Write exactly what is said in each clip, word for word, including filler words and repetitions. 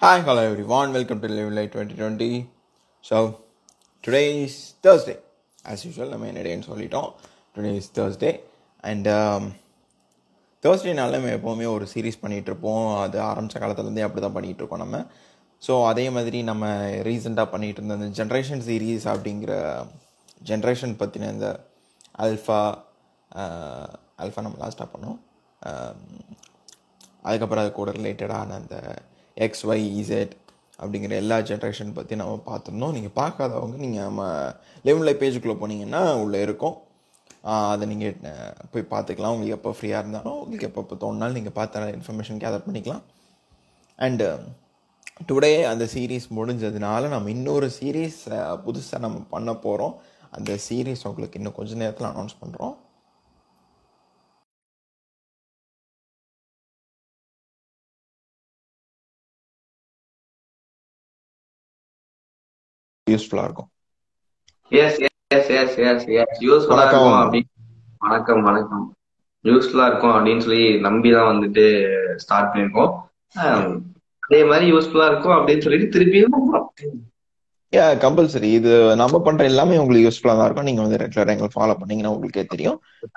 Hi, hello everyone. Welcome to Live Light twenty twenty. So, today is Thursday. As usual, நம்ம என்னடேன்னு சொல்லிட்டோம். Today is Thursday. And um, Thursday-நால நம்ம எப்போவுமே ஒரு series பண்ணிகிட்ருப்போம். அது ஆரம்பித்த காலத்துலேருந்தே அப்படி தான் பண்ணிகிட்ருக்கோம் நம்ம. ஸோ அதே மாதிரி நம்ம ரீசெண்டாக பண்ணிகிட்டு இருந்த இந்த ஜென்ரேஷன் சீரீஸ் அப்படிங்கிற ஜென்ரேஷன் பற்றின இந்த அல்ஃபா அல்ஃபா நம்ம லாஸ்ட்டாக பண்ணோம். அதுக்கப்புறம் அது கூட ரிலேட்டடான அந்த எக்ஸ் ஒய் இசட் அப்படிங்கிற எல்லா ஜென்ரேஷன் பற்றி நம்ம பார்த்துருந்தோம். நீங்கள் பார்க்காதவங்க நீங்கள் நம்ம லெவன் லைஃப் பேஜுக்குள்ளே போனீங்கன்னா உள்ளே இருக்கும். அதை நீங்கள் போய் பார்த்துக்கலாம். உங்களுக்கு எப்போ ஃப்ரீயாக இருந்தாலும் உங்களுக்கு எப்போ எப்போ தோணுனாலும் நீங்கள் பார்த்து இன்ஃபர்மேஷன் கேதர் பண்ணிக்கலாம். அண்டு டுடே அந்த சீரீஸ் முடிஞ்சதுனால நம்ம இன்னொரு சீரீஸ் புதுசாக நம்ம பண்ண போகிறோம். அந்த சீரீஸ் உங்களுக்கு இன்னும் கொஞ்சம் நேரத்தில் அனௌன்ஸ் பண்ணுறோம். யூஸ்ஃபுல்லாக இருக்கும். Yes yes yes yes yes யூஸ்ஃபுல்லா இருக்கும் அப்படின்னு வணக்கம் வணக்கம் யூஸ்ஃபுல்லா இருக்கும் அப்படின்னு சொல்லி நம்பிதான் வந்துட்டு ஸ்டார்ட் பண்ணிருக்கோம். அதே மாதிரி யூஸ்ஃபுல்லா இருக்கும் அப்படின்னு சொல்லிட்டு திருப்பியும் யா கம்பல்சரி இது நம்ம பண்ற எல்லாமே உங்களுக்கு யூஸ்ஃபுல்லா தான் இருக்கும். நீங்க வந்து ரெகுலரா எங்களை ஃபாலோ பண்ணீங்கன்னா உங்களுக்கே தெரியும்.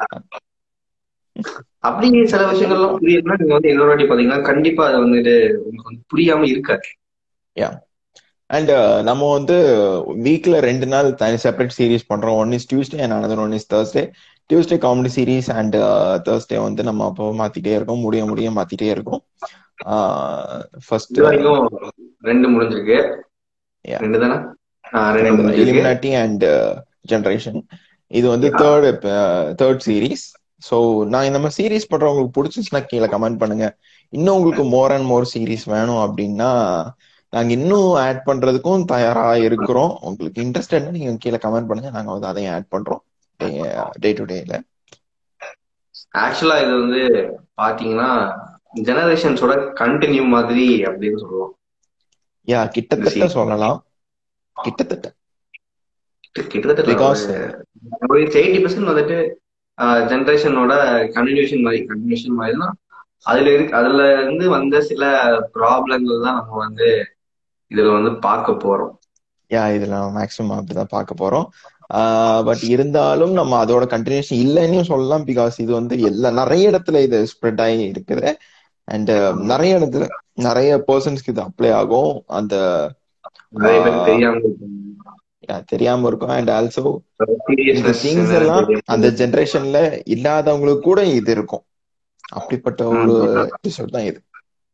அப்படி சில விஷயங்கள்லாம் புரியணும்னா நீங்க வந்து இன்னொரு வாட்டி பாத்தீங்கன்னா கண்டிப்பா அது வந்துட்டு உங்களுக்கு வந்து புரியாம இருக்காது. யா அண்ட் நம்ம வந்து வீக்ல ரெண்டு நாள் தனி செப்பரேட் சீரீஸ் பண்றோம். One is Tuesday and another one is Thursday. Tuesday comedy series and Thursday வந்து நம்ம அப்போ மாத்திட்டே இருக்கோம். முடிய முடிய மாத்திட்டே இருக்கோம். ஃபர்ஸ்ட் ரெண்டு முடிஞ்சிருக்கு. ரெண்டு தானே இலுமினாட்டி அண்ட் ஜெனரேஷன். இது வந்து தேர்ட் தேர்ட் சீரீஸ். ஸோ நான் இந்த மாதிரி சீரீஸ் பண்றவங்களுக்கு பிடிச்சிச்சுன்னா கீழே கமெண்ட் பண்ணுங்க. இன்னும் உங்களுக்கு மோர் அண்ட் மோர் சீரீஸ் வேணும் அப்படின்னா நாங்க இன்னும் ஆட் பண்றதுக்கும் தயாரா இருக்கிறோம். உங்களுக்கு இன்ட்ரெஸ்டட்னா நீங்க கீழே கமெண்ட் பண்ணுங்க. நாங்க வந்து அதையும் ஆட் பண்றோம் டே டு டேல. ஆக்சுவலா இது வந்து பாத்தீங்கன்னா ஜெனரேஷன்ஸோட கண்டினியூ மாதிரி அப்படின்னு சொல்லுவோம். யா கிட்டத்தட்ட சொல்லலாம். கிட்டத்தட்ட கிட்டத்தட்ட எயிட்டி பர்சன்ட் வந்துட்டு ஜெனரேஷனோட கண்டினியூஷன் மாதிரி கண்டினியூஷன் மாதிரினா அதுல இருக்கு. அதுல இருந்து வந்த சில ப்ராப்ளங்கள் தான் நம்ம வந்து இதுல வந்து பார்க்க போறோம். யா இதுல மேக்ஸிமம் அப்படிதான் பார்க்க போறோம். பட் இருந்தாலும் நம்ம அதோட கண்டினியூஷன் இல்லைன்னு சொல்லலாம். பிகாஸ் இது வந்து எல்லா நிறைய இடத்துல இது ஸ்ப்ரெட் ஆகி இருக்குது. அண்ட் நிறைய இடத்துல நிறைய பர்சன்ஸ்க்கு இது அப்ளை ஆகும். அந்த தெரியாம இருக்கும். அண்ட் ஆல்சோ திங்ஸ் எல்லாம் அந்த ஜெனரேஷன்ல இல்லாதவங்களுக்கு கூட இது இருக்கும். அப்படிப்பட்ட ஒரு எபிசோட் தான் இது.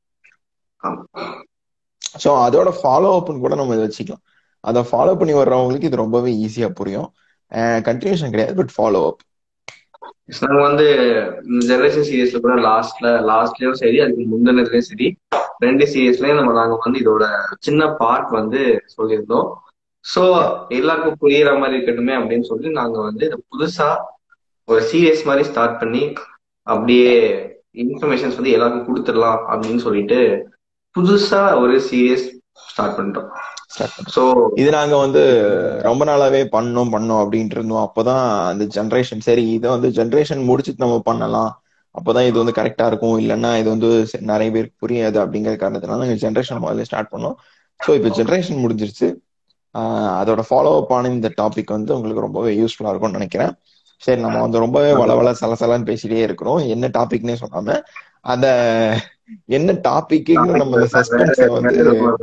ஸோ அதோட ஃபாலோ அப்னு கூட நம்ம இதை வச்சுக்கலாம். அதை ஃபாலோ பண்ணி வர்றவங்களுக்கு இது ரொம்பவே ஈஸியா புரியும். கண்டினியூஷன் கிடையாது, பட் ஃபாலோ அப். நாங்க வந்து ஜெனரேஷன் சீரீஸ்ல கூட லாஸ்ட்ல லாஸ்ட்லயும் சரி அதுக்கு முந்தினதுலயும் சரி ரெண்டு சீரீஸ்லயும் நம்ம நாங்க வந்து இதோட சின்ன பார்ட் வந்து சொல்லியிருந்தோம். ஸோ எல்லாருக்கும் புரியுற மாதிரி இருக்கட்டுமே அப்படின்னு சொல்லி நாங்க வந்து புதுசா ஒரு சீரியஸ் மாதிரி ஸ்டார்ட் பண்ணி அப்படியே இன்ஃபர்மேஷன்ஸ் வந்து எல்லாருக்கும் கொடுத்துடலாம் அப்படின்னு சொல்லிட்டு புதுசா ஒரு சீரியஸ் ஸ்டார்ட் பண்ணிட்டோம். ஸோ இது நாங்க வந்து ரொம்ப நாளாவே பண்ணோம் பண்ணோம் அப்படின்ட்டு இருந்தோம். அப்போதான் அந்த ஜென்ரேஷன் சரி இதை வந்து ஜென்ரேஷன் முடிச்சுட்டு நம்ம பண்ணலாம், அப்போதான் இது வந்து கரெக்டா இருக்கும். இல்லைன்னா இது வந்து நிறைய பேருக்கு புரியாது அப்படிங்கிற காரணத்தினால நாங்கள் ஜென்ரேஷன் முதல்ல ஸ்டார்ட் பண்ணோம். ஸோ இப்போ ஜென்ரேஷன் முடிஞ்சிருச்சு. அதோட ஃபாலோ அப் ஆன இந்த டாபிக் வந்து உங்களுக்கு ரொம்பவே யூஸ்ஃபுல்லா இருக்கும்னு நினைக்கிறேன். சரி நம்ம வந்து ரொம்பவே வளவள சலசலன்னு பேசிட்டே இருக்கிறோம். என்ன டாபிக்னே சொல்லாம அத என்ன டாபிக் நம்ம சஸ்பென்ஸை வந்து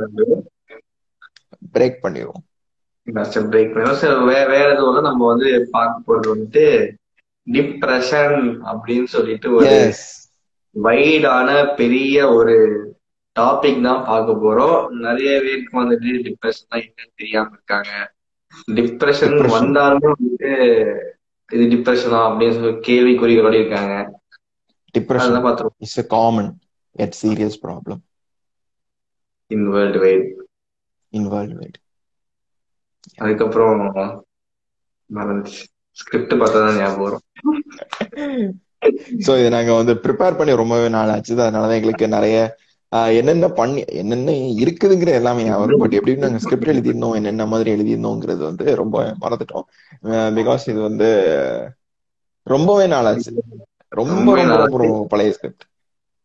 பிரேக் பண்ணிடுவோம். பிரேக் பண்ணிடுவோம். வேற எதுவும் நம்ம வந்து பார்க்க போறது வந்துட்டு டிப்ரெஷன் அப்படின்னு சொல்லிட்டு ஒரு வைடான பெரிய ஒரு டாபிக் தான் பார்க்க போறோம். நிறைய பேருக்கு வந்துட்டு டிப்ரெஷன் தான் என்னன்னு தெரியாம இருக்காங்க. டிப்ரெஷன் வந்தாலுமே வந்துட்டு இது டிப்ரெஷனா அப்படின்னு சொல்லி கேள்விக்குறிகளோட இருக்காங்க. Depression is a common yet serious problem in worldwide in worldwide. அதுக்கப்புறம் ஸ்கிரிப்ட் பார்த்தா தான் ஞாபகம் வரும். ஸோ இதை நாங்க வந்து ப்ரிப்பேர் பண்ணி ரொம்பவே நாள் ஆச்சு. அதனாலதான் எங்களுக்கு நிறைய என்னென்ன பண்ணி என்னென்ன இருக்குதுங்கிற எல்லாமே வரும். பட் எப்படி நாங்க ஸ்கிரிப்ட் எழுதிருந்தோம் என்னென்ன மாதிரி எழுதிருந்தோங்கிறது வந்து ரொம்ப மறந்துட்டோம். பிகாஸ் இது வந்து ரொம்பவே நாள் ஆச்சு. ரொம்ப ரொம்ப ரொம்ப பழைய ஸ்கிரிப்ட்.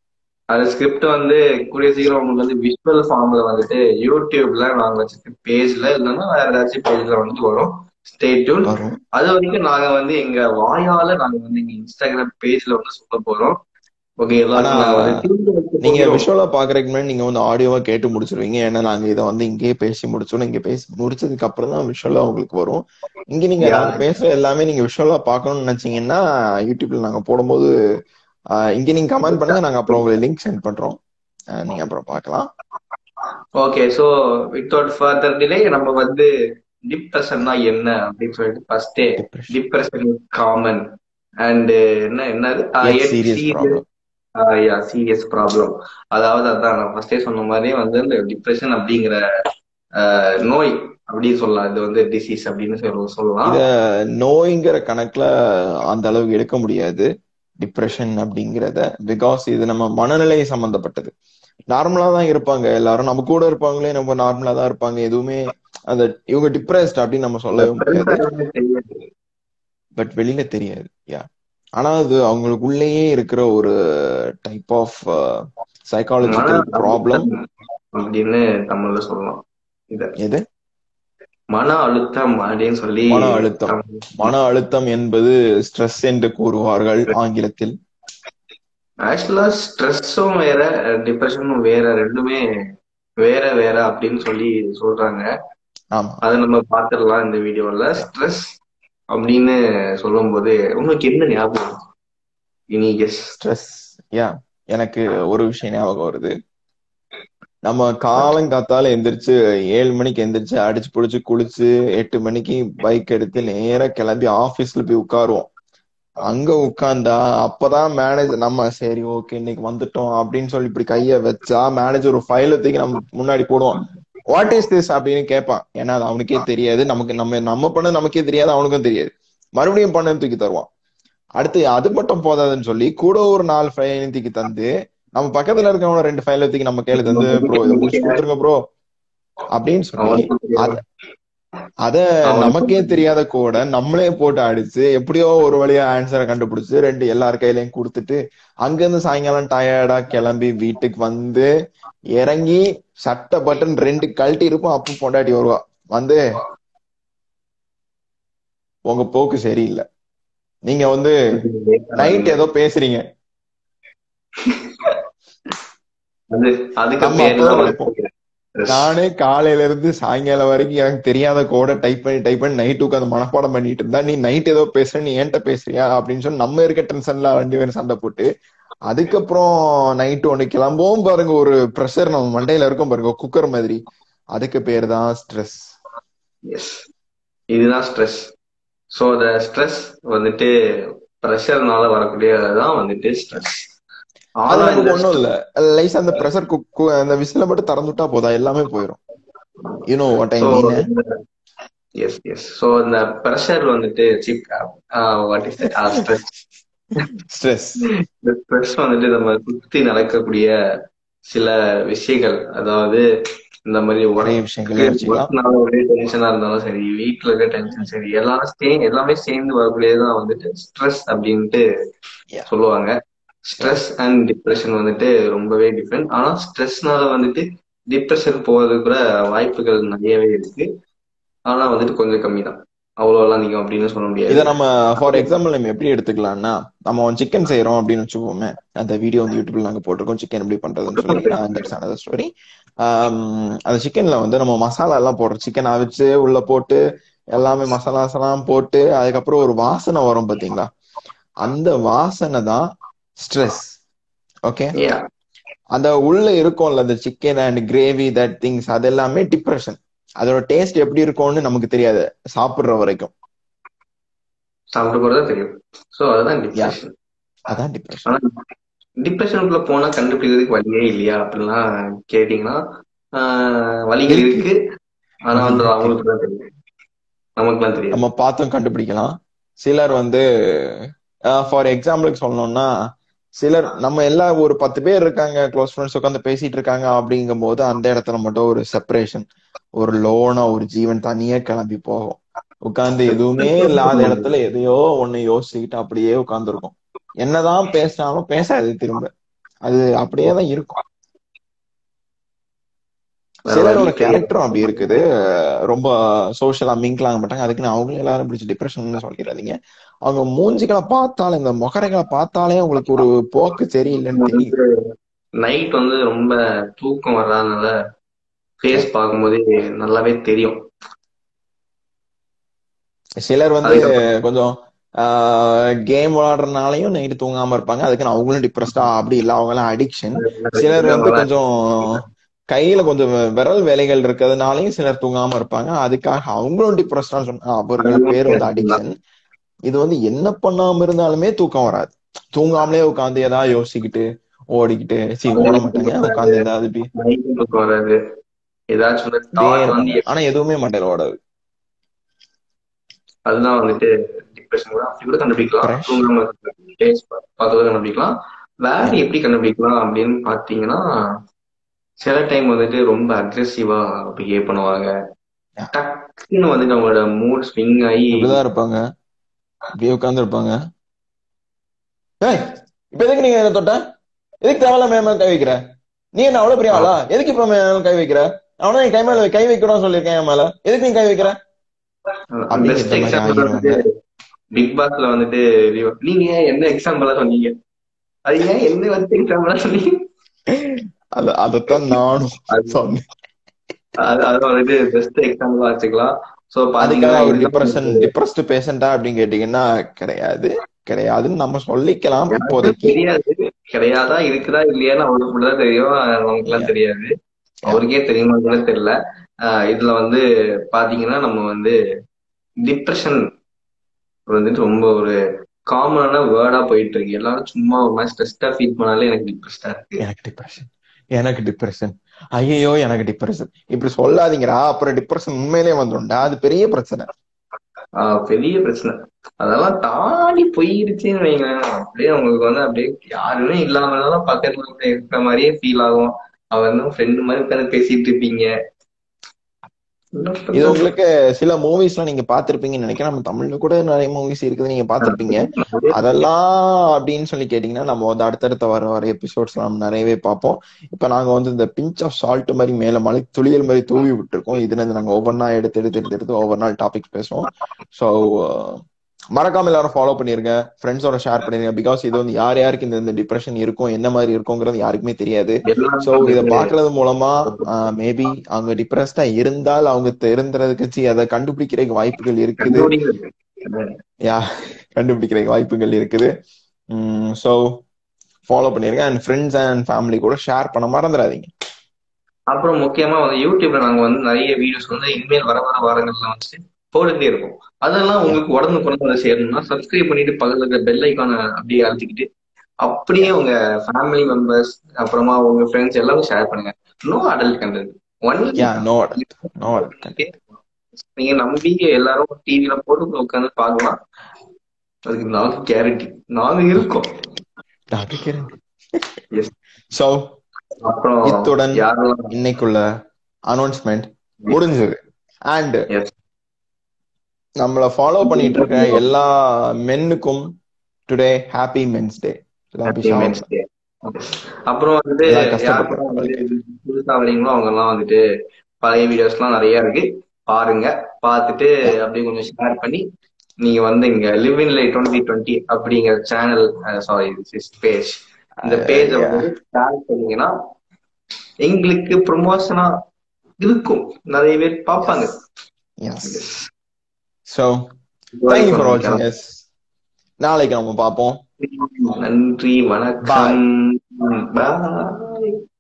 அது ஸ்கிரிப்ட் வந்து கூடிய சீக்கிரம் உங்களுக்கு வந்து விஷுவல் ஃபார்ம்ல வந்துட்டு யூடியூப்ல நாங்க வச்சிருக்க பேஜ்ல இல்லைன்னா வேற ஏதாச்சும் பேஜ்ல வந்துட்டு வரும். Stay tune. வரும். அது வரைக்கும் நாங்க வந்து எங்க வாயால நாங்க வந்து எங்க இன்ஸ்டாகிராம் பேஜ்ல வந்து சொல்ல போறோம். ஓகே, ஆனா எல்லாருக்கும் நாங்க வந்து திரும்ப வைக்க நீங்க போகிறோம். விஷுவலா பாக்குறதுக்கு முன்னாடி நீங்க வந்து ஆடியோவா கேட்டு முடிச்சிருவீங்க. ஏன்னா நாங்க இதை வந்து இங்கேயே பேசி முடிச்சோம். இங்க பேசி முடிச்சதுக்கு அப்புறம் தான் விஷுவலா உங்களுக்கு வரும். இங்க நீங்க யா, நாங்க பேசுற எல்லாமே நீங்க விஷுவலா பார்க்கணும்னு நினைச்சீங்கன்னா யூடியூப்ல நாங்க போடும்போது ஆஹ் இங்க நீங்க கமெண்ட் பண்ணுங்க. நாங்க அப்புறம் உங்களுக்கு லிங்க் சென்ட் பண்றோம். ஆஹ் நீங்க அப்புறம் பார்க்கலாம். Okay. So without further delay நம்ம வந்து டிப்ரெஷன்னா என்ன அப்படின்னு சொல்லிட்டு ஃபர்ஸ்டே, டிப்ரெஷன் டிப்ரெஷன் காமன் அண்ட் என்ன என்னது yet yet serious serious problem. Serious problem. அதாவது அதான் நான் ஃபர்ஸ்டே சொன்ன மாதிரியே வந்து இந்த டிப்ரெஷன் அப்படிங்கிற ஆஹ், நோய் அப்படின்னு சொல்லலாம். இது வந்து டிசீஸ் அப்படின்னு சொல்ல- சொல்லலாம். இத நோய்ங்கிற கணக்குல அந்த அளவுக்கு எடுக்க முடியாது டிப்ரெஷன் அப்படிங்கிறத. பிகாஸ் இது நம்ம மனநிலை சம்பந்தப்பட்டது. நார்மலா தான் இருப்பாங்க எல்லாரும், நம்ம கூட இருப்பாங்களே நம்ம நார்மலா தான் இருப்பாங்க. எதுவுமே அந்த இவங்க டிப்ரெஸ்ட் அப்படின்னு நம்ம சொல்லவே முடியாது. தெரியாது. பட் வெளியில தெரியாது. யா, ஆனா அது அவங்களுக்குள்ளேயே இருக்கிற ஒரு டைப் ஆஃப் மன சைக்காலஜிக்கல் ப்ராப்ளம். அழுத்தம் அப்படின்னு தமிழ்ல சொல்லலாம் இத. எது? மன அழுத்தம் அப்படின்னு சொல்லி மன அழுத்தம். தமிழ்ல மன சொல்லலாம். அழுத்தம் என்பது ஸ்ட்ரெஸ் என்று கூறுவார்கள் ஆங்கிலத்தில். ஆக்சுவலா ஸ்ட்ரெஸ்ஸும் வேற, டிப்ரெஷனும் வேற, ரெண்டுமே வேற வேற அப்படின்னு சொல்லி சொல்றாங்க. ஆமா. அதை நம்ம பார்த்துடலாம் இந்த வீடியோல. ஸ்ட்ரெஸ் அப்படின்னு சொல்லும் போது உங்களுக்கு என்ன ஞாபகம்? இனி கெஸ். ஸ்ட்ரெஸ். யா, எனக்கு ஒரு விஷயம் ஞாபகம் வருது. நம்ம காலங்காத்தால எந்திரிச்சு ஏழு மணிக்கு எந்திரிச்சு அடிச்சு புடிச்சு குளிச்சு எட்டு மணிக்கு பைக் எடுத்து நேரா கிளம்பி ஆபீஸ்ல போய் உட்காருவோம். அங்க உட்கார்ந்தா அப்பதான் மேனேஜர் நம்ம சரி ஓகே இன்னைக்கு வந்துட்டோம் அப்படின்னு சொல்லி இப்படி கைய வச்சா மேனேஜர் ஒரு ஃபைல தூக்கி நம்ம முன்னாடி போடுவோம். வாட் இஸ் திஸ் அப்படின்னு கேட்பான். ஏன்னா அது அவனுக்கே தெரியாது, நமக்கு நம்ம நம்ம பண்ண நமக்கே தெரியாது, அவனுக்கும் தெரியாது. மறுபடியும் பண்ணு தூக்கி தருவான். அடுத்து அது மட்டும் போதாதுன்னு சொல்லி கூட ஒரு நாலு ஃபைல் தூக்கி தந்து நம்ம பக்கத்துல இருக்கவன ரெண்டு ஃபைல் தூக்கி நம்ம கையில தந்து ப்ரோ இதை முடிச்சு கொடுத்துருங்க ப்ரோ அப்படின்னு சொல்லி அத அத நமக்கே தெரியாத கூட நம்மளே போட்டு அடிச்சு எப்படியோ ஒரு வழியா ஆன்சரை கண்டுபிடிச்சு ரெண்டு எல்லார் கையிலயும் கொடுத்துட்டு அங்கிருந்து சாயங்காலம் டயர்டா கிளம்பி வீட்டுக்கு வந்து இறங்கி சட்டை பட்டன் ரெண்டு கழட்டி இருக்கும். அப்ப பொண்டாட்டி வருவா வந்து, உங்க போக்கு சரியில்லை, நீங்க வந்து நைட் ஏதோ பேசுறீங்க. அது அதுக்கு நம்ம பேர் அப்பதான் தான் நினைப்போம், வந்து நானே காலையில இருந்து சாயங்காலம் வரைக்கும் எனக்கு தெரியாத கோட டைப் பண்ணி டைப் பண்ணி நைட் உட்காந்து மனப்பாடம் பண்ணிட்டு இருந்தா நீ நைட் ஏதோ பேசுற, நீ என்கிட்ட பேசுறியா அப்படின்னு சொல்லி நம்ம இருக்க டென்ஷன்ல ரெண்டு பேரும் சண்டை போட்டு அதுக்கப்புறம் நைட்டு ஒண்ணு கிளம்பவும் பாருங்க, ஒரு ப்ரெஷர் நம்ம மண்டையில இருக்கும் பாருங்க, குக்கர் மாதிரி. அதுக்கு பேர் தான் ஸ்ட்ரெஸ். எஸ், இதுதான் ஸ்ட்ரெஸ். ஸோ அந்த ஸ்ட்ரெஸ் வந்துட்டு ப்ரெஷர்னால வரக்கூடியதான் வந்துட்டு ஸ்ட்ரெஸ். அது ஆனா இந்த நமக்கு ஒண்ணும் இல்ல, லைஸ் அந்த ப்ரெஷர் அந்த விசில மட்டும் திறந்துட்டா போதா எல்லாமே போயிடும். You know what I so mean. Yes yes so இந்த ப்ரெஷர் வந்துட்டு சிப் வாட் இஸ் ஸ்ட்ரெஸ். ஸ்ட்ரெஸ் இந்த ஸ்ட்ரெஸ் வந்துட்டு நம்ம சுத்தி நடக்கக்கூடிய சில விஷயங்கள், அதாவது இந்த மாதிரி நிறைய விஷயங்களே ஒர்க் வச்சுக்கலாம். ஒர்க்னால ஒரே டென்ஷனா இருந்தாலும் சரி, வீட்டுல இருக்க டென்ஷன் சரி, எல்லாரும் சே எல்லாமே சேர்ந்து வரக்கூடியதுதான் வந்துட்டு ஸ்ட்ரெஸ் அப்படின்ட்டு Yeah. சொல்லுவாங்க. ஸ்ட்ரெஸ் அண்ட் டிப்ரெஷன் வந்துட்டு ரொம்பவே டிஃப்ரெண்ட். ஆனா ஸ்ட்ரெஸ்னால வந்துட்டு டிப்ரெஷன் போறதுக்கு கூட வாய்ப்புகள் நிறையவே இருக்கு. ஆனா வந்துட்டு கொஞ்சம் கம்மி தான், அவ்வளோலாம் நீங்க அப்படின்னு சொல்ல இதை முடியாது. நம்ம ஃபார் எக்ஸாம்பிள் நம்ம எப்படி எடுத்துக்கலாம்னா, நம்ம சிக்கன் செய்யறோம் அப்படின்னு வச்சுக்கோமே, அந்த வீடியோ வந்து யூடியூப்ல நாங்க போட்டிருக்கோம் சிக்கன் எப்படி பண்றதுன்னு சொல்லி. That's another story. அந்த சிக்கன்ல வந்து நம்ம மசாலா எல்லாம் போடுறோம், சிக்கன் அவிச்சு உள்ள போட்டு எல்லாமே மசாலாஸ் எல்லாம் போட்டு அதுக்கப்புறம் ஒரு வாசனை வரும் பாத்தீங்களா, அந்த வாசனை தான் ஸ்ட்ரெஸ். Okay, Yeah. அந்த உள்ள இருக்கும்ல அந்த chicken and gravy that things, அது எல்லாமே டிப்ரெஷன். அதோட டேஸ்ட் எப்படி இருக்கும்னு நமக்கு தெரியாது சாப்பிடுற வரைக்கும். சாப்பிட்டு போறதா தெரியும். ஸோ அதுதான் டிப்ரெஷன். அதான் டிப்ரெஷன். ஆனா டிப்ரெஷனுக்குள்ள போனா கண்டுபிடிக்கிறதுக்கு வழியே இல்லையா அப்படிலாம் கேட்டீங்கன்னா, ஆஹ் வழிகள் இருக்கு, இருக்கு. ஆனா வழி வந்து இருக்கு, அவங்களுக்கு தான் தெரியும், நமக்குலாம் தெரியாது. நம்ம பார்த்தும் கண்டுபிடிக்கலாம். சிலர் வந்து ஃபார் எக்ஸாம்பிளுக்கு சொல்லணும்னா, சிலர் நம்ம எல்லாம் ஒரு பத்து பேர் இருக்காங்க க்ளோஸ் ஃப்ரெண்ட்ஸ் உட்காந்து பேசிட்டு இருக்காங்க அப்படிங்கும் போது அந்த இடத்துல மட்டும் ஒரு செப்பரேஷன், ஒரு லோனா ஒரு ஜீவன் தனியா கிளம்பி போகும். உட்கார்ந்து எதுவுமே இல்லாத இடத்துல எதையோ ஒண்ணு யோசிச்சுக்கிட்டு அப்படியே உட்கார்ந்துருக்கும். என்னதான் பேசினாலும் பேசாது திரும்ப. அது அப்படியே தான் இருக்கும். வேற சிலரோட வழி கிடையாது. கேரக்டரும் அப்படி இருக்குது, ரொம்ப சோஷியலா மிங்கிள் ஆக மாட்டாங்க. அதுக்குன்னு அவங்களும் எல்லாரும் பிடிச்சி டிப்ரெஷன் சொல்லிடாதீங்க. அவங்க மூஞ்சிகளை பார்த்தாலே, இந்த முகரைகளை பார்த்தாலே உங்களுக்கு ஒரு போக்கு சரியில்லைன்னு தெரியும். நைட் வந்து ரொம்ப தூக்கம் வர்றதுனால ஃபேஸ் பார்க்கும்போதே நல்லாவே தெரியும். சிலர் வந்து கொஞ்சம் கேம் விளையாடுறதுனாலையும் நைட்டு தூங்காம இருப்பாங்க, அதுக்குன்னு அவங்களும் டிப்ரெஸ்டா அப்படி இல்லை, அவங்க எல்லாம் அடிக்ஷன். சிலர் வந்து கொஞ்சம் கையில கொஞ்சம் விரல் வேலைகள் இருக்கிறதுனாலையும் சிலர் தூங்காம இருப்பாங்க, அதுக்காக அவங்களும் டிப்ரெஸ்டான்னு சொன்னா அவர்கள் பேர் வந்து அடிக்ஷன். இது வந்து என்ன பண்ணாம இருந்தாலுமே தூக்கம் வராது. தூங்காமலே உட்காந்து ஏதாவது யோசிச்சுக்கிட்டு ஓடிக்கிட்டு சி ஓட மாட்டாங்க, உட்காந்து ஏதாவது தூக்கம் வராது ஏதாச்சும், ஆனா எதுவுமே மாட்டேன் ஓடாது. அதுதான் வந்துட்டு டிப்ரெஷன் கூட அப்படி கூட கண்டுபிடிக்கலாம், தூங்காம பார்த்து கண்டுபிடிக்கலாம். வேற எப்படி கண்டுபிடிக்கலாம் அப்படின்னு பாத்தீங்கன்னா, சில டைம் வந்துட்டு ரொம்ப அக்ரெசிவா பிஹேவ் பண்ணுவாங்க, டக்குன்னு வந்துட்டு அவங்களோட மூட் ஸ்விங் ஆகி இப்படிதான் இருப்பாங்க, அப்படியே உட்கார்ந்து இருப்பாங்க. ஏய் இப்ப எதுக்கு நீங்க என்ன தொட்ட, எதுக்கு தேவையில்ல மேல கை வைக்கிற, நீ என்ன அவ்வளவு பெரிய ஆளா, எதுக்கு இப்ப மேல கை வைக்கிற, அவனா நீ கை மேல கை வைக்கணும்னு சொல்லியிருக்கேன், என் மேல எதுக்கு நீ கை வைக்கிற. பிக் பாஸ்ல வந்துட்டு நீங்க என்ன எக்ஸாம்பிளா சொன்னீங்க, அது ஏன் என்ன வந்து எக்ஸாம்பிளா சொன்னீங்க, அதத்தான் நானும் சொன்னேன். அது வந்துட்டு பெஸ்ட் எக்ஸாம்பிளா வச்சுக்கலாம். சோ பாத்தீங்கன்னா ஒரு டிப்ரெஷன் டிப்ரெஸ்ட் பேஷண்டா அப்படின்னு கேட்டீங்கன்னா கிடையாது, கிடையாதுன்னு நம்ம சொல்லிக்கலாம். இப்போதைக்கு தெரியாது, கிடையாதா இருக்குதா இல்லையான்னு அவருக்கு மட்டும்தான் தெரியும், நமக்கு எல்லாம் தெரியாது. அவருக்கே தெரியுமா கூட தெரியல. ஆஹ் இதுல வந்து பாத்தீங்கன்னா நம்ம வந்து டிப்ரெஷன் வந்துட்டு ரொம்ப ஒரு காமனான வேர்டா போயிட்டு இருக்கு. எல்லாரும் சும்மா ஒரு மாதிரி ஸ்ட்ரெஸ்டா ஃபீல் பண்ணாலே எனக்கு டிப்ரெஸ்டா இருக்கு, எனக்கு டிப்ரெஷன், எனக்கு டிப்ரெஷன், ஐயோ எனக்கு டிப்ரெஷன், இப்படி சொல்லாதீங்கடா, அப்புறம் டிப்ரெஷன் உண்மையிலேயே வந்துடும்டா, அது பெரிய பிரச்சனை. ஆஹ் பெரிய பிரச்சனை. அதெல்லாம் தாண்டி போயிருச்சுன்னு வைங்களேன், அப்படியே உங்களுக்கு வந்து அப்படியே யாருமே இல்லாமதான் பக்கத்துல இருக்கிற மாதிரியே ஃபீல் ஆகும். அவர் ஃப்ரெண்டு மாதிரி உட்காந்து பேசிட்டு இருப்பீங்க. இது உங்களுக்கு சில மூவிஸ் எல்லாம் நீங்க பாத்திருப்பீங்கன்னு நினைக்கிறேன், நம்ம தமிழ்ல கூட நிறைய மூவிஸ் இருக்குது நீங்க பாத்திருப்பீங்க. அதெல்லாம் அப்படின்னு சொல்லி கேட்டீங்கன்னா நம்ம வந்து அடுத்தடுத்த வர வர எபிசோட்ஸ் நம்ம நிறையவே பார்ப்போம். இப்ப நாங்க வந்து இந்த பிஞ்ச் ஆஃப் சால்ட் மாதிரி மேல மலை துளியல் மாதிரி தூவி விட்டுருக்கோம். இதுல இருந்து நாங்க ஒவ்வொரு நாள் எடுத்து எடுத்து எடுத்து எடுத்து ஒவ்வொரு நாள் டாபிக் பேசுவோம். ஸோ மறக்காம எல்லாரும் ஃபாலோ பண்ணிருங்க, ஃப்ரெண்ட்ஸோட ஷேர் பண்ணிருங்க. பிகாஸ் இது வந்து யார் யாருக்கு இந்த டிப்ரெஷன் இருக்கும், என்ன மாதிரி இருக்குங்கிறது யாருக்குமே தெரியாது. ஸோ இதை பாக்குறது மூலமா மேபி அவங்க டிப்ரெஸ்டா இருந்தால் அவங்க தெரிந்துறதுக்கு அதை கண்டுபிடிக்கிறதுக்கு வாய்ப்புகள் இருக்குது, யா கண்டுபிடிக்கிறதுக்கு வாய்ப்புகள் இருக்குது. ஸோ ஃபாலோ பண்ணிருங்க அண்ட் ஃப்ரெண்ட்ஸ் அண்ட் ஃபேமிலி கூட ஷேர் பண்ண மறந்துடாதீங்க. அப்புறம் முக்கியமா வந்து யூடியூப்ல நாங்க வந்து நிறைய வீடியோஸ் வந்து இனிமேல் வர வர வாரங்கள்ல வந்து போட்டுட்டே இருக்கும். அதெல்லாம் உங்களுக்கு உடனே குறைஞ்ச சேரணும்னா சப்ஸ்கிரைப் பண்ணிட்டு பக்கத்துல இருக்கிற பெல் ஐக்கான அப்படியே அழுத்திக்கிட்டு அப்படியே உங்க ஃபேமிலி மெம்பர்ஸ் அப்புறமா உங்க ஃப்ரெண்ட்ஸ் எல்லாரும் ஷேர் பண்ணுங்க. நோ அடல்ட் கண்டென்ட், நீங்க நம்பி எல்லாரும் டிவில போட்டு உட்காந்து பாக்கலாம், அதுக்கு நாங்க கேரண்டி நாங்க இருக்கோம். அப்புறம் இத்துடன் இன்னைக்குள்ள அனௌன்ஸ்மெண்ட் முடிஞ்சது. அண்ட் நம்மள ஃபாலோ பண்ணிட்டு இருக்க எல்லா மென்னுக்கும் டுடே ஹாப்பி மென்ஸ் டே. அப்புறம் வந்துட்டு புதுசா வரீங்களோ அவங்க எல்லாம் வந்துட்டு பழைய வீடியோஸ் எல்லாம் நிறைய இருக்கு, பாருங்க. பார்த்துட்டு அப்படியே கொஞ்சம் ஷேர் பண்ணி நீங்க வந்து இங்க live in life twenty twenty அப்படிங்கிற சேனல், சாரி பேஜ், இந்த பேஜ் வந்து ஷேர் பண்ணீங்கன்னா எங்களுக்கு ப்ரொமோஷனா இருக்கும், நிறைய பேர் பார்ப்பாங்க. So, thank you for watching us. நாளைக்கு நம்ம பார்ப்போம். நன்றி, வணக்கம், பாய்.